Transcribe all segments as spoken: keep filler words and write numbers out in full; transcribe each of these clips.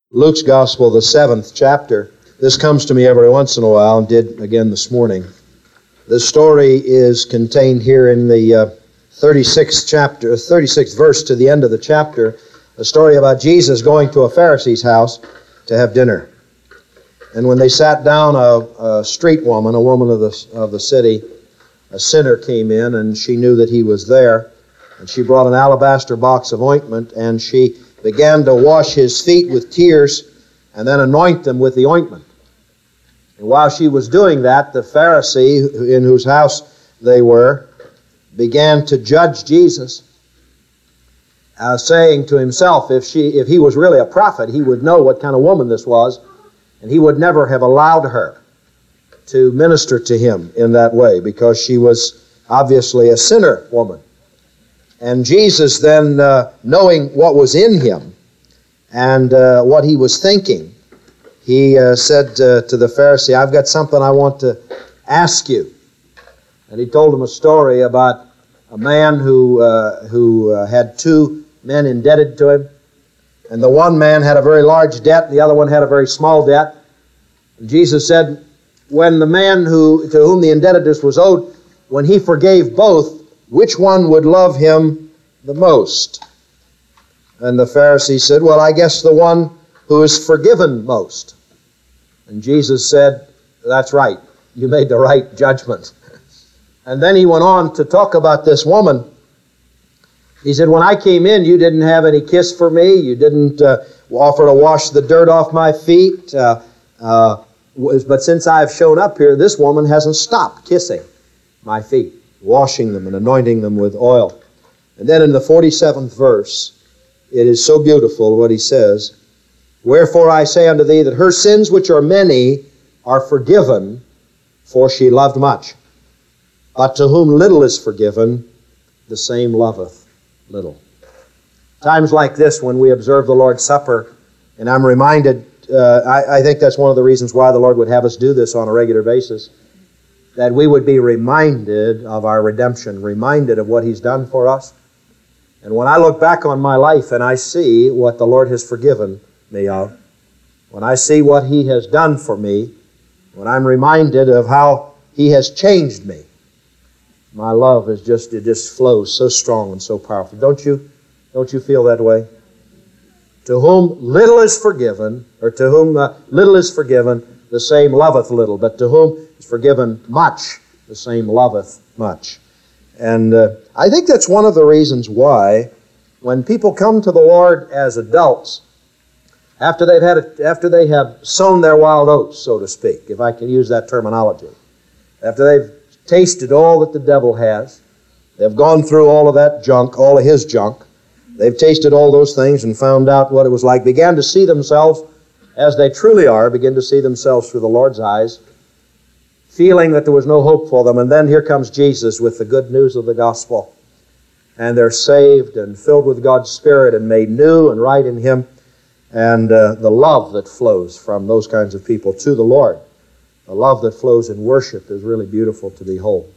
Luke's Gospel, the seventh chapter. This comes to me every once in a while, and did again this morning. The story is contained here in the uh, thirty-sixth chapter, thirty-sixth verse to the end of the chapter, a story about Jesus going to a Pharisee's house to have dinner. And when they sat down, a, a street woman, a woman of the, of the city, a sinner came in, and she knew that he was there. And she brought an alabaster box of ointment, and she began to wash his feet with tears and then anoint them with the ointment. And while she was doing that, the Pharisee in whose house they were began to judge Jesus, uh, saying to himself, if she, if he was really a prophet, he would know what kind of woman this was, and he would never have allowed her to minister to him in that way, because she was obviously a sinner woman. And Jesus then, uh, knowing what was in him and uh, what he was thinking, he uh, said uh, to the Pharisee, I've got something I want to ask you. And he told him a story about a man who, uh, who uh, had two men indebted to him. And the one man had a very large debt, and the other one had a very small debt. And Jesus said, when the man who, to whom the indebtedness was owed, when he forgave both, which one would love him the most? And the Pharisee said, well, I guess the one who is forgiven most. And Jesus said, that's right. You made the right judgment. And then he went on to talk about this woman. He said, when I came in, you didn't have any kiss for me. You didn't uh, offer to wash the dirt off my feet. Uh, uh, but since I've shown up here, this woman hasn't stopped kissing my feet, washing them and anointing them with oil. And then in the forty-seventh verse, it is so beautiful what he says, wherefore I say unto thee that her sins, which are many, are forgiven, for she loved much. But to whom little is forgiven, the same loveth little. Times like this, when we observe the Lord's Supper, and I'm reminded, uh, I, I think that's one of the reasons why the Lord would have us do this on a regular basis, that we would be reminded of our redemption, reminded of what He's done for us. And when I look back on my life and I see what the Lord has forgiven me of, when I see what He has done for me, when I'm reminded of how He has changed me, my love is just, it just flows so strong and so powerful. Don't you, don't you feel that way? To whom little is forgiven, or to whom uh, little is forgiven, the same loveth little. But to whom is forgiven much, the same loveth much. And uh, I think that's one of the reasons why when people come to the Lord as adults, after they've had a, after they have sown their wild oats, so to speak, if I can use that terminology, after they've tasted all that the devil has, they've gone through all of that junk, all of his junk, they've tasted all those things and found out what it was like, began to see themselves as they truly are, begin to see themselves through the Lord's eyes, feeling that there was no hope for them. And then here comes Jesus with the good news of the gospel. And they're saved and filled with God's Spirit and made new and right in Him. And uh, the love that flows from those kinds of people to the Lord, the love that flows in worship, is really beautiful to behold.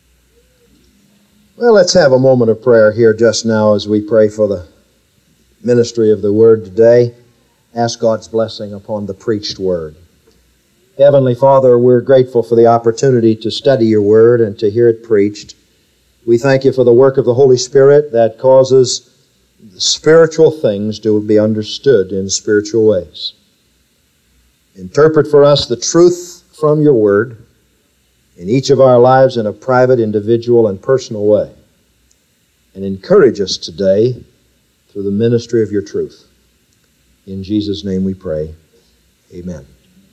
Well, let's have a moment of prayer here just now as we pray for the ministry of the Word today. Ask God's blessing upon the preached Word. Heavenly Father, we're grateful for the opportunity to study Your Word and to hear it preached. We thank You for the work of the Holy Spirit that causes spiritual things to be understood in spiritual ways. Interpret for us the truth from Your Word in each of our lives in a private, individual, and personal way. And encourage us today through the ministry of Your truth. In Jesus' name we pray. Amen.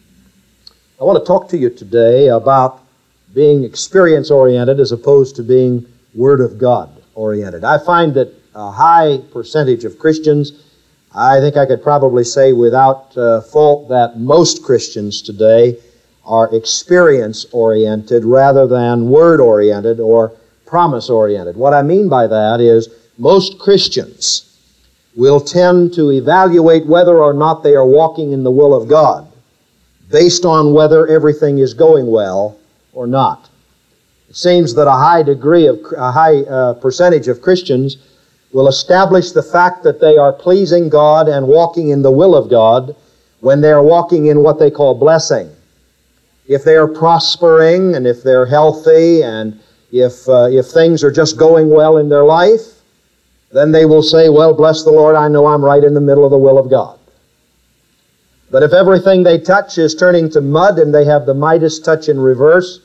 I want to talk to you today about being experience-oriented as opposed to being Word of God-oriented. I find that a high percentage of Christians, I think I could probably say without uh, fault that most Christians today are experience-oriented rather than Word-oriented or promise-oriented. What I mean by that is most Christians will tend to evaluate whether or not they are walking in the will of God based on whether everything is going well or not. It seems that a high degree of, a high uh, percentage of Christians will establish the fact that they are pleasing God and walking in the will of God when they are walking in what they call blessing. If they are prospering and if they're healthy and if, uh, if things are just going well in their life, then they will say, well, bless the Lord, I know I'm right in the middle of the will of God. But if everything they touch is turning to mud and they have the Midas touch in reverse,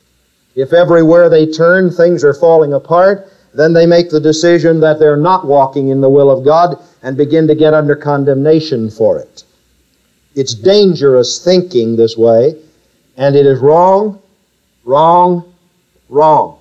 if everywhere they turn things are falling apart, then they make the decision that they're not walking in the will of God and begin to get under condemnation for it. It's dangerous thinking this way, and it is wrong, wrong, wrong.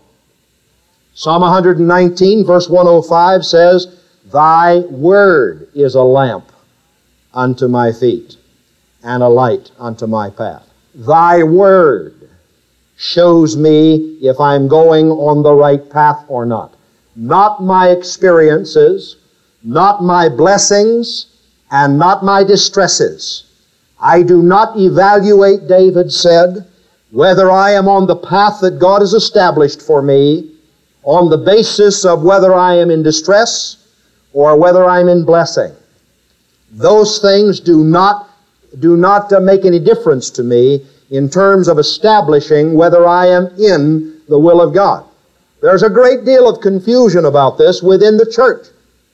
Psalm one nineteen, verse one oh five says, Thy word is a lamp unto my feet and a light unto my path. Thy word shows me if I'm going on the right path or not. Not my experiences, not my blessings, and not my distresses. I do not evaluate, David said, whether I am on the path that God has established for me on the basis of whether I am in distress or whether I'm in blessing. Those things do not, do not uh, make any difference to me in terms of establishing whether I am in the will of God. There's a great deal of confusion about this within the church.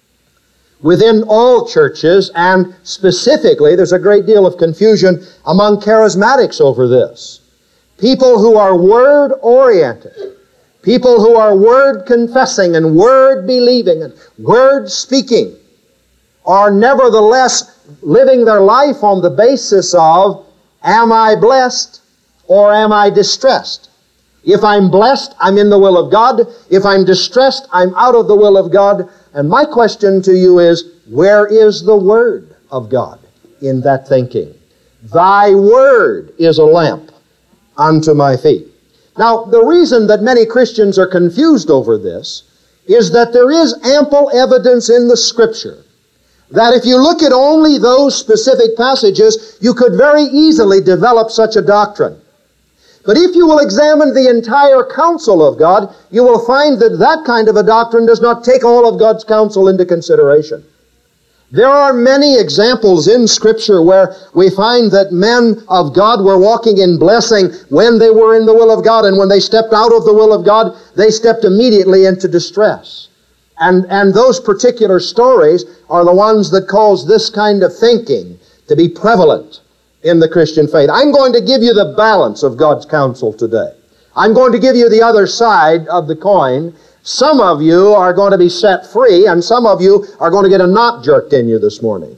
Within all churches, and specifically, there's a great deal of confusion among charismatics over this. People who are word-oriented, people who are word-confessing and word-believing and word-speaking, are nevertheless living their life on the basis of, am I blessed or am I distressed? If I'm blessed, I'm in the will of God. If I'm distressed, I'm out of the will of God. And my question to you is, where is the Word of God in that thinking? Thy Word is a lamp unto my feet. Now, the reason that many Christians are confused over this is that there is ample evidence in the Scripture that if you look at only those specific passages, you could very easily develop such a doctrine. But if you will examine the entire counsel of God, you will find that that kind of a doctrine does not take all of God's counsel into consideration. There are many examples in Scripture where we find that men of God were walking in blessing when they were in the will of God, and when they stepped out of the will of God, they stepped immediately into distress. And, and those particular stories are the ones that cause this kind of thinking to be prevalent in the Christian faith. I'm going to give you the balance of God's counsel today. I'm going to give you the other side of the coin. Some of you are going to be set free, and some of you are going to get a knot jerked in you this morning.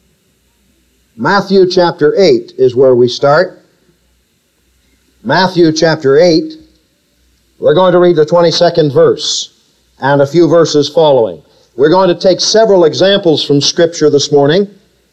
Matthew chapter eight is where we start. Matthew chapter eight. We're going to read the twenty-second verse and a few verses following. We're going to take several examples from Scripture this morning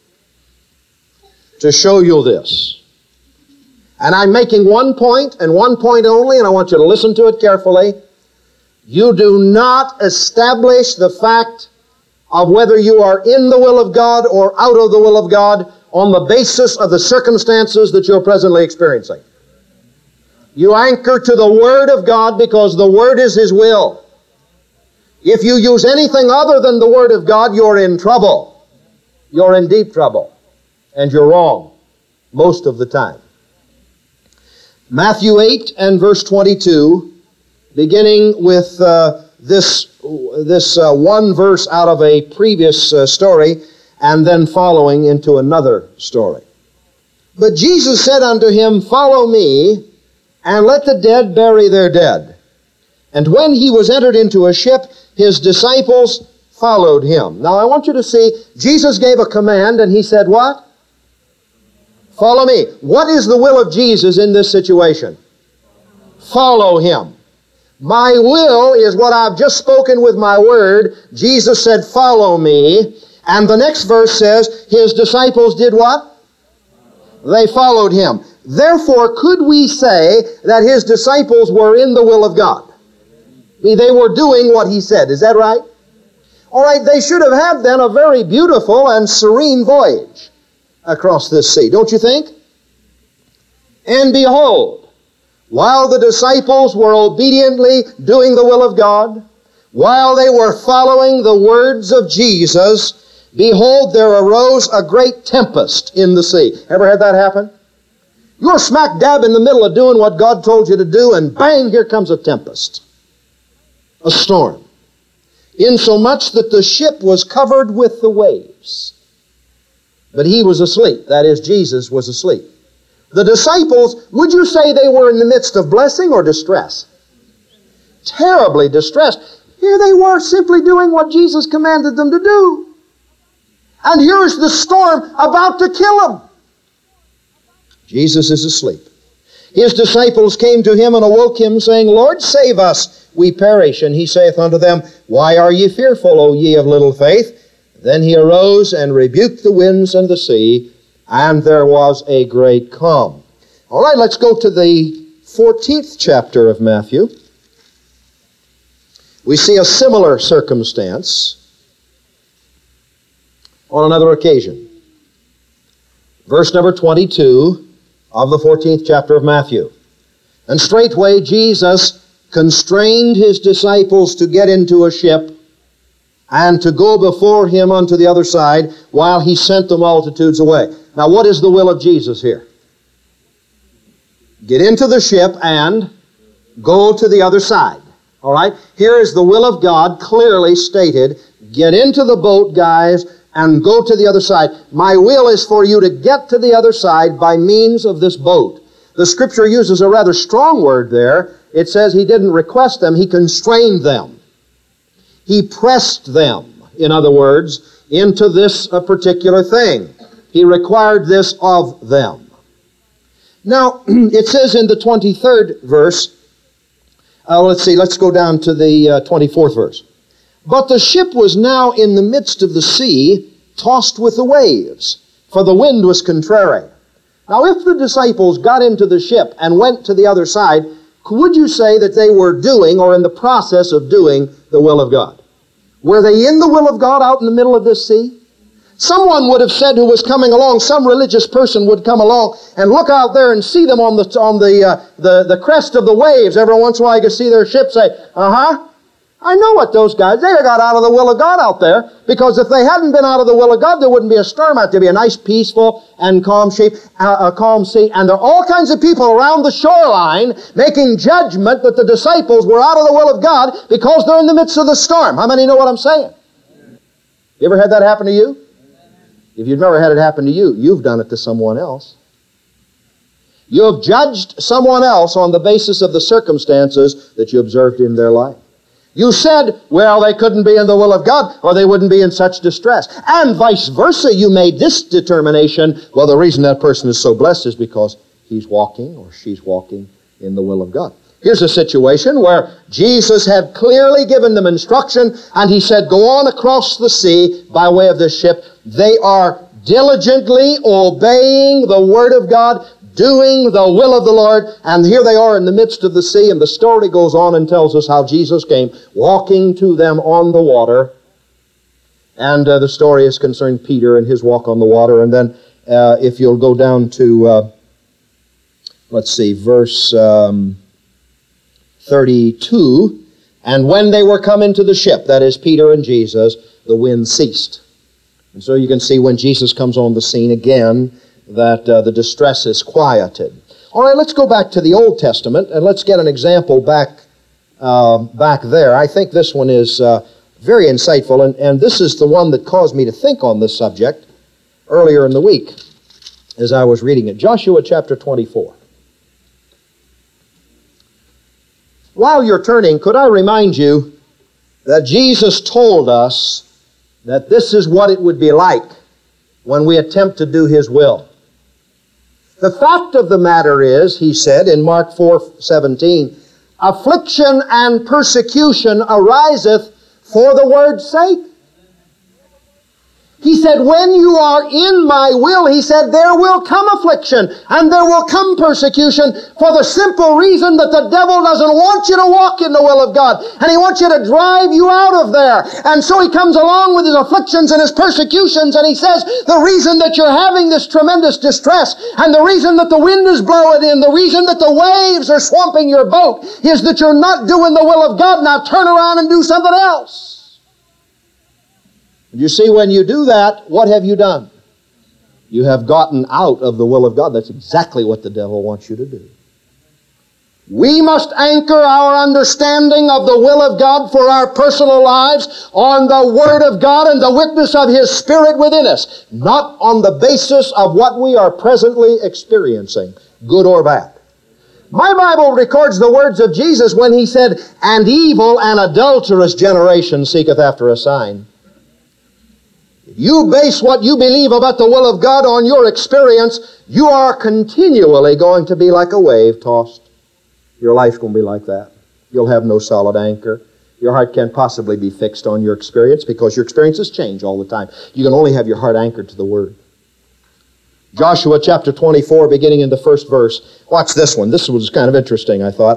to show you this. And I'm making one point and one point only, and I want you to listen to it carefully. You do not establish the fact of whether you are in the will of God or out of the will of God on the basis of the circumstances that you're presently experiencing. You anchor to the Word of God because the Word is His will. If you use anything other than the Word of God, you're in trouble. You're in deep trouble. And you're wrong most of the time. Matthew eight and verse twenty-two, beginning with uh, this, this uh, one verse out of a previous uh, story, and then following into another story. But Jesus said unto him, Follow me, and let the dead bury their dead. And when he was entered into a ship, his disciples followed him. Now I want you to see, Jesus gave a command, and he said what? Follow me. What is the will of Jesus in this situation? Follow Him. My will is what I've just spoken with my word. Jesus said, follow me. And the next verse says, His disciples did what? They followed Him. Therefore, could we say that His disciples were in the will of God? I mean, they were doing what He said. Is that right? All right, they should have had then a very beautiful and serene voyage across this sea, don't you think? And behold, while the disciples were obediently doing the will of God, while they were following the words of Jesus, behold, there arose a great tempest in the sea. Ever had that happen? You're smack dab in the middle of doing what God told you to do, and bang, here comes a tempest. A storm. Insomuch that the ship was covered with the waves. But he was asleep. That is, Jesus was asleep. The disciples, would you say they were in the midst of blessing or distress? Terribly distressed. Here they were simply doing what Jesus commanded them to do. And here is the storm about to kill them. Jesus is asleep. His disciples came to him and awoke him, saying, Lord, save us, we perish. And he saith unto them, Why are ye fearful, O ye of little faith? Then he arose and rebuked the winds and the sea, and there was a great calm. All right, let's go to the fourteenth chapter of Matthew. We see a similar circumstance on another occasion. Verse number twenty-two of the fourteenth chapter of Matthew. And straightway Jesus constrained his disciples to get into a ship and to go before him unto the other side while he sent the multitudes away. Now, what is the will of Jesus here? Get into the ship and go to the other side. All right? Here is the will of God clearly stated. Get into the boat, guys, and go to the other side. My will is for you to get to the other side by means of this boat. The Scripture uses a rather strong word there. It says he didn't request them, he constrained them. He pressed them, in other words, into this uh, particular thing. He required this of them. Now, it says in the twenty-third verse, uh, let's see, let's go down to the uh, twenty-fourth verse. But the ship was now in the midst of the sea, tossed with the waves, for the wind was contrary. Now, if the disciples got into the ship and went to the other side, would you say that they were doing or in the process of doing the will of God? Were they in the will of God out in the middle of this sea? Someone would have said who was coming along, some religious person would come along and look out there and see them on the on the uh, the, the crest of the waves. Every once in a while you could see their ship say, uh-huh. I know what those guys, they got out of the will of God out there, because if they hadn't been out of the will of God, there wouldn't be a storm out there. There'd be a nice, peaceful, and calm shape, uh, a calm sea. And there are all kinds of people around the shoreline making judgment that the disciples were out of the will of God because they're in the midst of the storm. How many know what I'm saying? You ever had that happen to you? If you've never had it happen to you, you've done it to someone else. You have judged someone else on the basis of the circumstances that you observed in their life. You said, well, they couldn't be in the will of God or they wouldn't be in such distress. And vice versa, you made this determination, well, the reason that person is so blessed is because he's walking or she's walking in the will of God. Here's a situation where Jesus had clearly given them instruction, and he said, go on across the sea by way of this ship. They are diligently obeying the Word of God, doing the will of the Lord, and here they are in the midst of the sea, and the story goes on and tells us how Jesus came walking to them on the water, and uh, the story is concerning Peter and his walk on the water. And then uh, if you'll go down to, uh, let's see, verse um, thirty-two, and when they were come into the ship, that is Peter and Jesus, the wind ceased. And so you can see when Jesus comes on the scene again, that uh, the distress is quieted. All right, let's go back to the Old Testament, and let's get an example back uh, back there. I think this one is uh, very insightful, and, and this is the one that caused me to think on this subject earlier in the week as I was reading it. Joshua chapter twenty-four. While you're turning, could I remind you that Jesus told us that this is what it would be like when we attempt to do His will. The fact of the matter is, he said in Mark four seventeen, affliction and persecution ariseth for the word's sake. He said, when you are in my will, he said, there will come affliction and there will come persecution for the simple reason that the devil doesn't want you to walk in the will of God, and he wants you to drive you out of there. And so he comes along with his afflictions and his persecutions, and he says, the reason that you're having this tremendous distress and the reason that the wind is blowing in, the reason that the waves are swamping your boat is that you're not doing the will of God. Now turn around and do something else. You see, when you do that, what have you done? You have gotten out of the will of God. That's exactly what the devil wants you to do. We must anchor our understanding of the will of God for our personal lives on the Word of God and the witness of His Spirit within us, not on the basis of what we are presently experiencing, good or bad. My Bible records the words of Jesus when He said, "And evil and adulterous generation seeketh after a sign." If you base what you believe about the will of God on your experience, you are continually going to be like a wave tossed. Your life's going to be like that. You'll have no solid anchor. Your heart can't possibly be fixed on your experience because your experiences change all the time. You can only have your heart anchored to the Word. Joshua chapter twenty-four, beginning in the first verse. Watch this one. This was kind of interesting, I thought.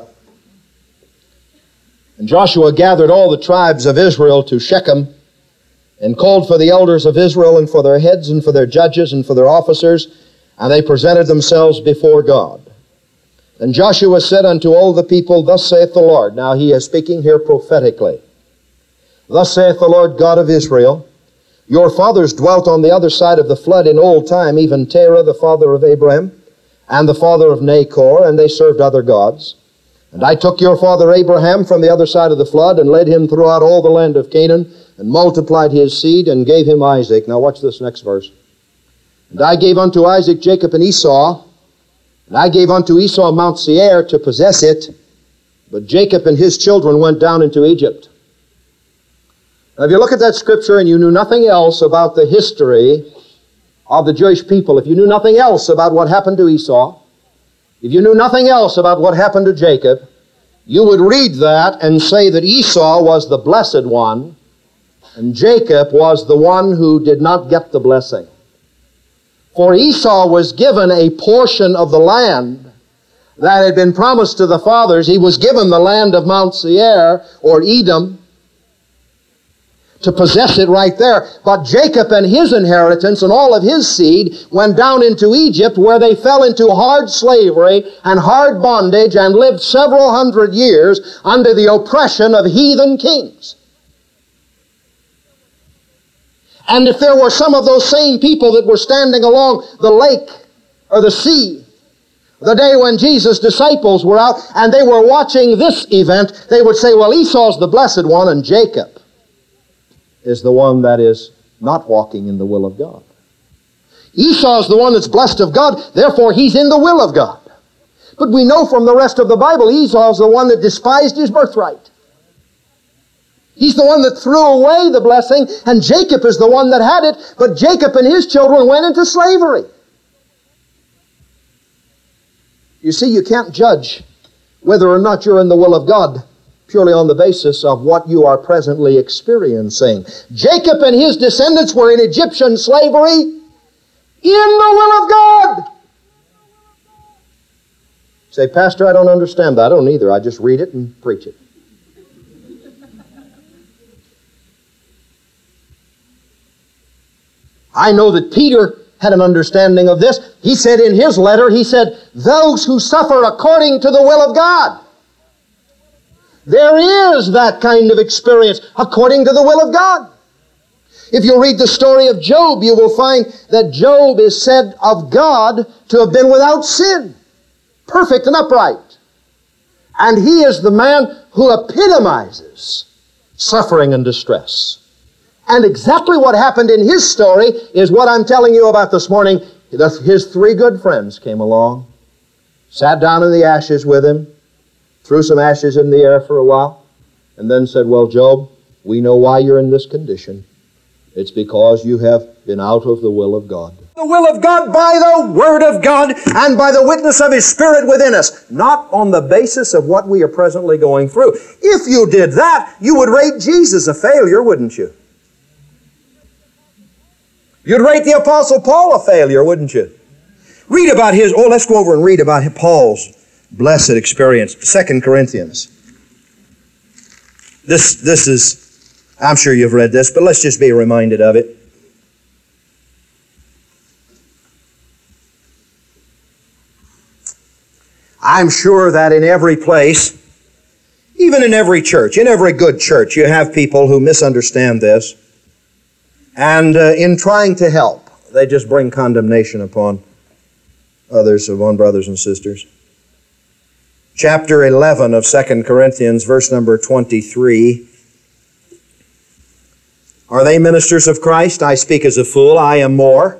"And Joshua gathered all the tribes of Israel to Shechem, and called for the elders of Israel, and for their heads, and for their judges, and for their officers, and they presented themselves before God. And Joshua said unto all the people, Thus saith the Lord." Now he is speaking here prophetically. "Thus saith the Lord God of Israel, Your fathers dwelt on the other side of the flood in old time, even Terah the father of Abraham, and the father of Nachor, and they served other gods. And I took your father Abraham from the other side of the flood, and led him throughout all the land of Canaan, and multiplied his seed, and gave him Isaac." Now watch this next verse. "And I gave unto Isaac Jacob and Esau, and I gave unto Esau Mount Seir to possess it, but Jacob and his children went down into Egypt." Now if you look at that scripture and you knew nothing else about the history of the Jewish people, if you knew nothing else about what happened to Esau, if you knew nothing else about what happened to Jacob, you would read that and say that Esau was the blessed one, and Jacob was the one who did not get the blessing. For Esau was given a portion of the land that had been promised to the fathers. He was given the land of Mount Seir, or Edom, to possess it right there. But Jacob and his inheritance and all of his seed went down into Egypt, where they fell into hard slavery and hard bondage and lived several hundred years under the oppression of heathen kings. And if there were some of those same people that were standing along the lake or the sea the day when Jesus' disciples were out and they were watching this event, they would say, well, Esau's the blessed one and Jacob is the one that is not walking in the will of God. Esau's the one that's blessed of God, therefore he's in the will of God. But we know from the rest of the Bible, Esau's the one that despised his birthright. He's the one that threw away the blessing, and Jacob is the one that had it, but Jacob and his children went into slavery. You see, you can't judge whether or not you're in the will of God purely on the basis of what you are presently experiencing. Jacob and his descendants were in Egyptian slavery in the will of God. You say, Pastor, I don't understand that. I don't either. I just read it and preach it. I know that Peter had an understanding of this. He said in his letter, he said, those who suffer according to the will of God. There is that kind of experience according to the will of God. If you read the story of Job, you will find that Job is said of God to have been without sin, perfect and upright. And he is the man who epitomizes suffering and distress. And exactly what happened in his story is what I'm telling you about this morning. His three good friends came along, sat down in the ashes with him, threw some ashes in the air for a while, and then said, well, Job, we know why you're in this condition. It's because you have been out of the will of God. The will of God by the Word of God and by the witness of His Spirit within us, not on the basis of what we are presently going through. If you did that, you would rate Jesus a failure, wouldn't you? You'd rate the Apostle Paul a failure, wouldn't you? Read about his, oh, let's go over and read about Paul's blessed experience. Second Corinthians. This, this is, I'm sure you've read this, but let's just be reminded of it. I'm sure that in every place, even in every church, in every good church, you have people who misunderstand this. And uh, in trying to help, they just bring condemnation upon others, upon brothers and sisters. Chapter eleven of Second Corinthians, verse number twenty-three. Are they ministers of Christ? I speak as a fool, I am more.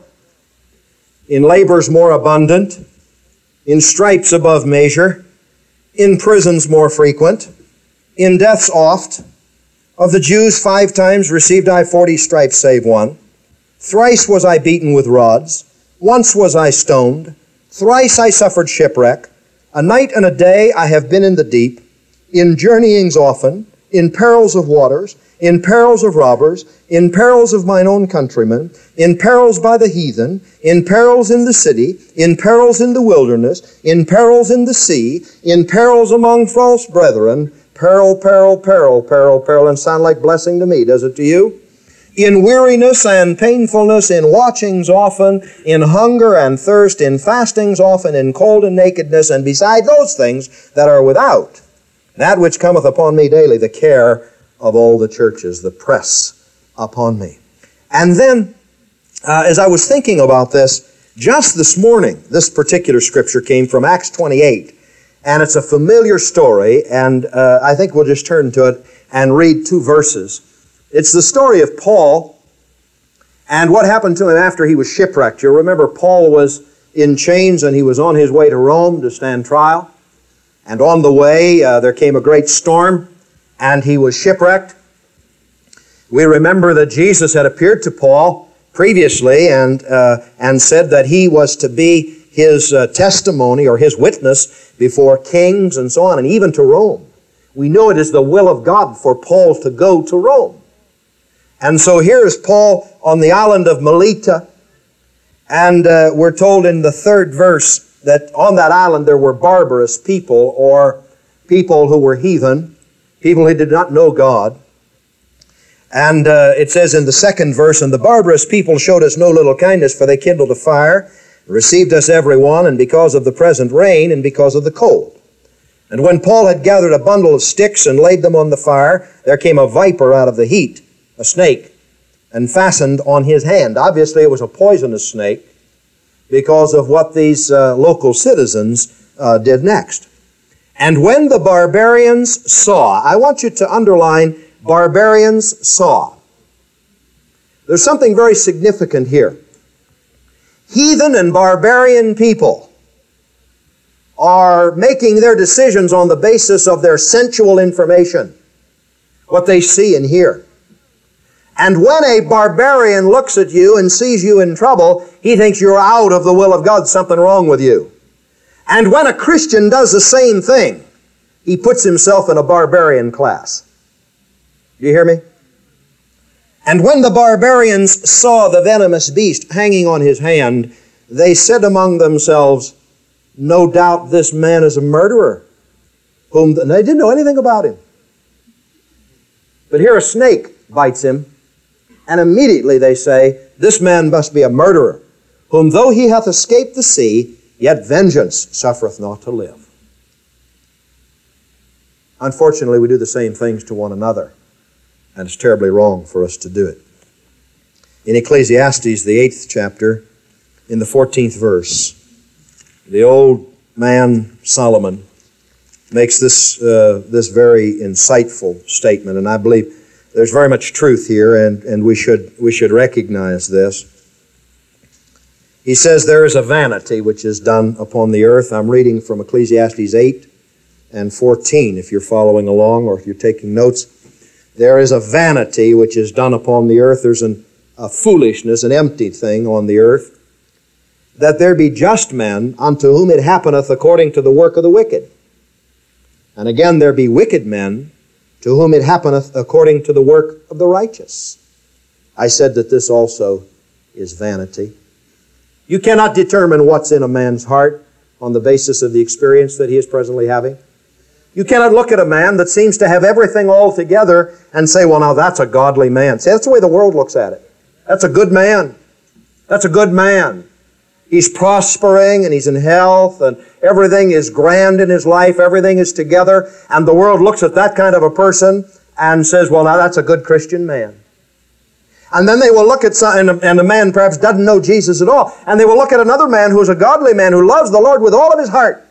In labors more abundant, in stripes above measure, in prisons more frequent, in deaths oft. Of the Jews five times received I forty stripes save one. Thrice was I beaten with rods, once was I stoned, thrice I suffered shipwreck. A night and a day I have been in the deep, in journeyings often, in perils of waters, in perils of robbers, in perils of mine own countrymen, in perils by the heathen, in perils in the city, in perils in the wilderness, in perils in the sea, in perils among false brethren, peril, peril, peril, peril, peril, and sound like blessing to me, does it to you? In weariness and painfulness, in watchings often, in hunger and thirst, in fastings often, in cold and nakedness, and beside those things that are without, that which cometh upon me daily, the care of all the churches, the press upon me. And then, uh, as I was thinking about this, just this morning, this particular scripture came from Acts twenty-eight, and it's a familiar story, and uh, I think we'll just turn to it and read two verses. It's the story of Paul and what happened to him after he was shipwrecked. You'll remember Paul was in chains and he was on his way to Rome to stand trial. And on the way, uh, there came a great storm and he was shipwrecked. We remember that Jesus had appeared to Paul previously and, uh, and said that he was to be his uh, testimony or his witness before kings and so on, and even to Rome. We know it is the will of God for Paul to go to Rome. And so here is Paul on the island of Melita, and uh, we're told in the third verse that on that island there were barbarous people, or people who were heathen, people who did not know God. And uh, it says in the second verse, and the barbarous people showed us no little kindness, for they kindled a fire, received us every one, and because of the present rain, and because of the cold. And when Paul had gathered a bundle of sticks and laid them on the fire, there came a viper out of the heat, a snake, and fastened on his hand. Obviously it was a poisonous snake because of what these uh, local citizens uh, did next. And when the barbarians saw, I want you to underline, barbarians saw. There's something very significant here. Heathen and barbarian people are making their decisions on the basis of their sensual information, what they see and hear. And when a barbarian looks at you and sees you in trouble, he thinks you're out of the will of God, something wrong with you. And when a Christian does the same thing, he puts himself in a barbarian class. Do you hear me? And when the barbarians saw the venomous beast hanging on his hand, they said among themselves, no doubt this man is a murderer. Whom the, they didn't know anything about him. But here a snake bites him, and immediately they say, this man must be a murderer, whom though he hath escaped the sea, yet vengeance suffereth not to live. Unfortunately, we do the same things to one another, and it's terribly wrong for us to do it. In Ecclesiastes, the eighth chapter, in the fourteenth verse, the old man Solomon makes this, uh, this very insightful statement, and I believe there's very much truth here, and, and we should, we should recognize this. He says, there is a vanity which is done upon the earth. I'm reading from Ecclesiastes eight and fourteen, if you're following along or if you're taking notes. There is a vanity which is done upon the earth. There's an, a foolishness, an empty thing on the earth, that there be just men unto whom it happeneth according to the work of the wicked. And again, there be wicked men to whom it happeneth according to the work of the righteous. I said that this also is vanity. You cannot determine what's in a man's heart on the basis of the experience that he is presently having. You cannot look at a man that seems to have everything all together and say, well, now that's a godly man. See, that's the way the world looks at it. That's a good man. That's a good man. He's prospering and he's in health and everything is grand in his life. Everything is together. And the world looks at that kind of a person and says, well, now that's a good Christian man. And then they will look at some, and, and the man perhaps doesn't know Jesus at all, and they will look at another man who is a godly man who loves the Lord with all of his heart.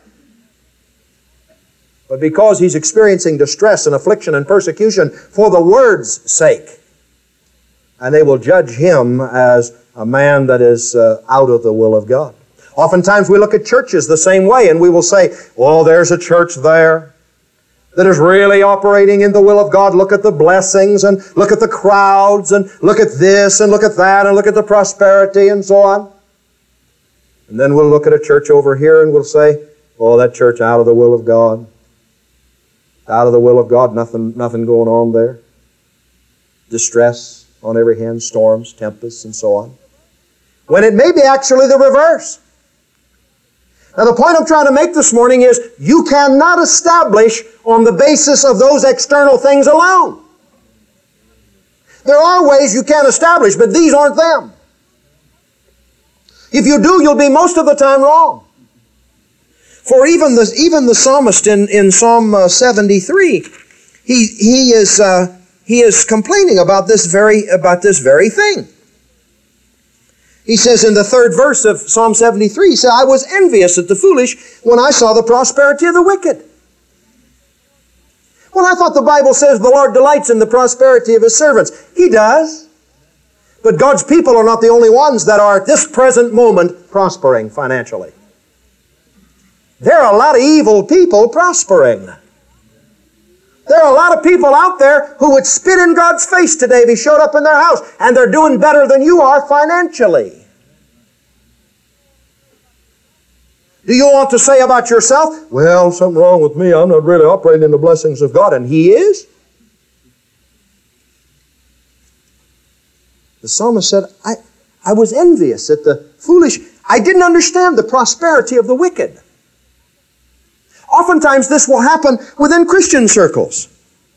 But because he's experiencing distress and affliction and persecution for the word's sake, and they will judge him as a man that is uh, out of the will of God. Oftentimes we look at churches the same way, and we will say, well, there's a church there that is really operating in the will of God. Look at the blessings, and look at the crowds, and look at this, and look at that, and look at the prosperity, and so on. And then we'll look at a church over here, and we'll say, oh, that church out of the will of God. Out of the will of God, nothing, nothing going on there. Distress on every hand, storms, tempests, and so on. When it may be actually the reverse. Now, the point I'm trying to make this morning is you cannot establish on the basis of those external things alone. There are ways you can establish, but these aren't them. If you do, you'll be most of the time wrong. For even the, even the psalmist in, in Psalm uh, seventy-three, he, he, is, uh, he is complaining about this very, about this very thing. He says in the third verse of Psalm seventy-three, he said, I was envious at the foolish when I saw the prosperity of the wicked. Well, I thought the Bible says the Lord delights in the prosperity of His servants. He does. But God's people are not the only ones that are at this present moment prospering financially. There are a lot of evil people prospering. There are a lot of people out there who would spit in God's face today if He showed up in their house, and they're doing better than you are financially. Do you want to say about yourself, well, something wrong with me, I'm not really operating in the blessings of God, and He is? The psalmist said, I, I was envious at the foolish. I didn't understand the prosperity of the wicked. Oftentimes this will happen within Christian circles.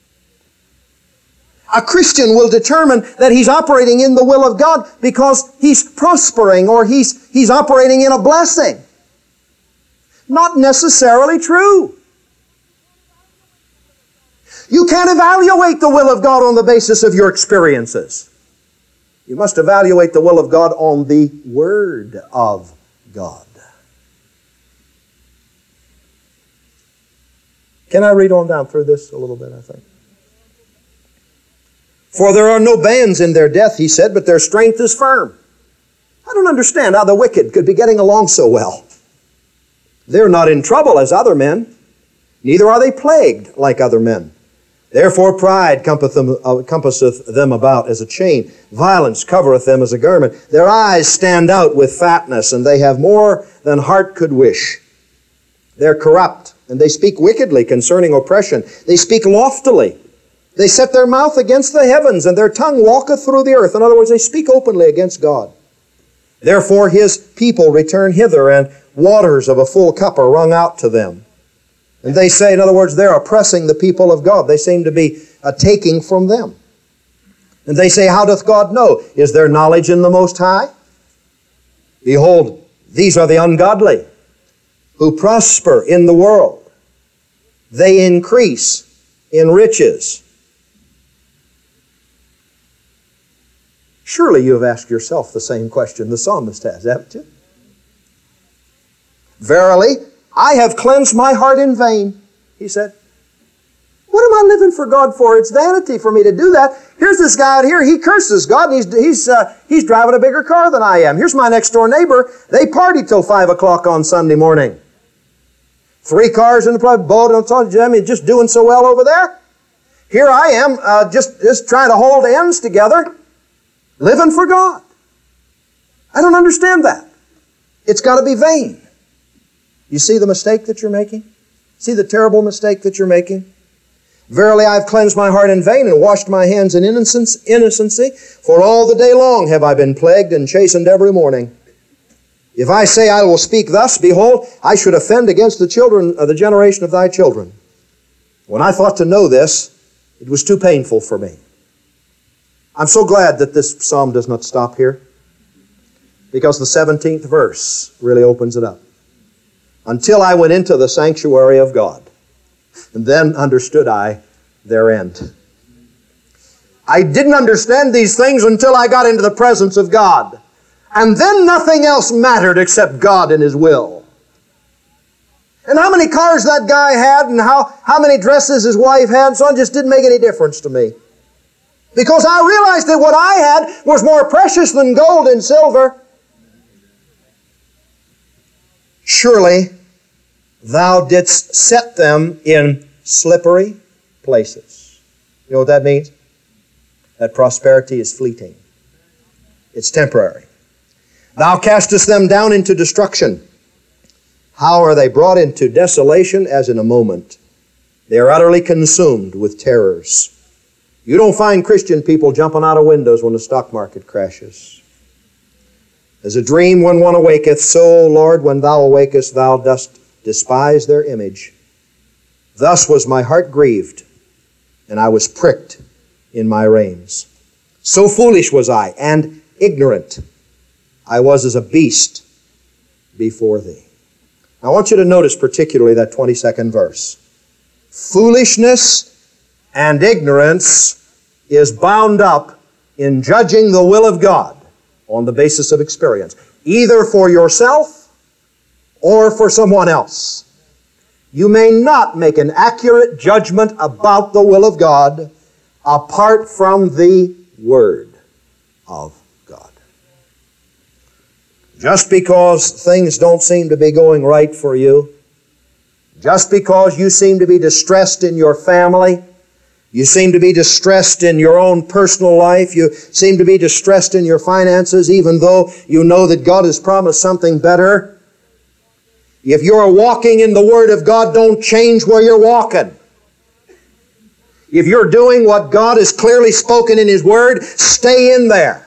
A Christian will determine that he's operating in the will of God because he's prospering or he's, he's operating in a blessing. Not necessarily true. You can't evaluate the will of God on the basis of your experiences. You must evaluate the will of God on the Word of God. Can I read on down through this a little bit, I think? For there are no bands in their death, he said, but their strength is firm. I don't understand how the wicked could be getting along so well. They're not in trouble as other men, neither are they plagued like other men. Therefore pride compasseth them about as a chain. Violence covereth them as a garment. Their eyes stand out with fatness, and they have more than heart could wish. They're corrupt, and they speak wickedly concerning oppression. They speak loftily. They set their mouth against the heavens, and their tongue walketh through the earth. In other words, they speak openly against God. Therefore His people return hither, and waters of a full cup are wrung out to them. And they say, in other words, they're oppressing the people of God. They seem to be uh, taking from them. And they say, how doth God know? Is there knowledge in the Most High? Behold, these are the ungodly, who prosper in the world. They increase in riches. Surely you have asked yourself the same question the psalmist has, haven't you? Verily, I have cleansed my heart in vain, he said. What am I living for God for? It's vanity for me to do that. Here's this guy out here, he curses God, and he's, he's, uh, he's driving a bigger car than I am. Here's my next door neighbor. They party till five o'clock on Sunday morning. Three cars in the private boat, I mean, just doing so well over there. Here I am, uh, just, just trying to hold ends together, living for God. I don't understand that. It's got to be vain. You see the mistake that you're making? See the terrible mistake that you're making? Verily, I have cleansed my heart in vain and washed my hands in innocence, innocency. For all the day long have I been plagued and chastened every morning. If I say I will speak thus, behold, I should offend against the children of the generation of thy children. When I thought to know this, it was too painful for me. I'm so glad that this psalm does not stop here, because the seventeenth verse really opens it up. Until I went into the sanctuary of God, and then understood I their end. I didn't understand these things until I got into the presence of God. And then nothing else mattered except God and His will. And how many cars that guy had and how, how many dresses his wife had and so on just didn't make any difference to me. Because I realized that what I had was more precious than gold and silver. Surely thou didst set them in slippery places. You know what that means? That prosperity is fleeting. It's temporary. Thou castest them down into destruction. How are they brought into desolation as in a moment? They are utterly consumed with terrors. You don't find Christian people jumping out of windows when the stock market crashes. As a dream when one awaketh, so, Lord, when Thou awakest, Thou dost despise their image. Thus was my heart grieved, and I was pricked in my reins. So foolish was I, and ignorant. I was as a beast before Thee. I want you to notice particularly that twenty-second verse. Foolishness and ignorance is bound up in judging the will of God on the basis of experience, either for yourself or for someone else. You may not make an accurate judgment about the will of God apart from the Word of God. Just because things don't seem to be going right for you, just because you seem to be distressed in your family, you seem to be distressed in your own personal life, you seem to be distressed in your finances, even though you know that God has promised something better. If you're walking in the Word of God, don't change where you're walking. If you're doing what God has clearly spoken in His Word, stay in there.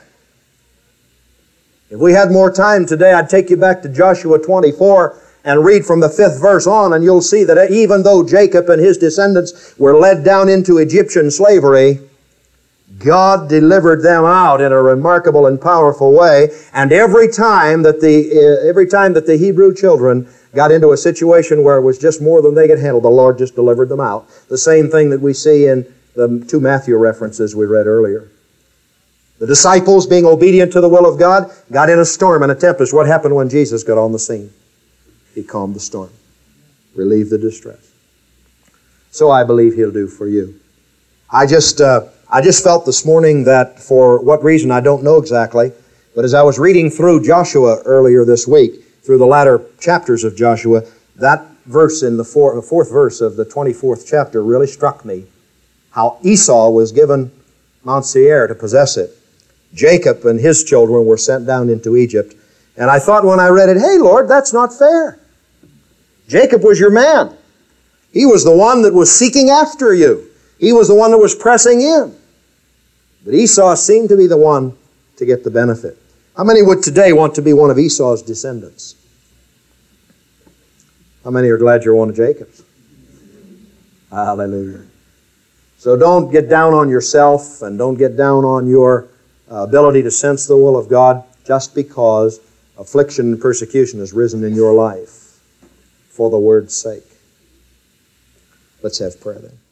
If we had more time today, I'd take you back to Joshua twenty-four and read from the fifth verse on, and you'll see that even though Jacob and his descendants were led down into Egyptian slavery, God delivered them out in a remarkable and powerful way. And every time that the uh, every time that the Hebrew children got into a situation where it was just more than they could handle, the Lord just delivered them out. The same thing that we see in the two Matthew references we read earlier. The disciples, being obedient to the will of God, got in a storm and a tempest. What happened when Jesus got on the scene? He calmed the storm, relieved the distress. So I believe He'll do for you. I just, uh, I just felt this morning that for what reason, I don't know exactly, but as I was reading through Joshua earlier this week, through the latter chapters of Joshua, that verse in the four, the fourth verse of the twenty-fourth chapter really struck me. How Esau was given Mount Seir to possess it. Jacob and his children were sent down into Egypt. And I thought when I read it, hey, Lord, that's not fair. Jacob was your man. He was the one that was seeking after you. He was the one that was pressing in. But Esau seemed to be the one to get the benefit. How many would today want to be one of Esau's descendants? How many are glad you're one of Jacob's? Hallelujah. So don't get down on yourself and don't get down on your uh, ability to sense the will of God just because affliction and persecution has risen in your life for the Word's sake. Let's have prayer then.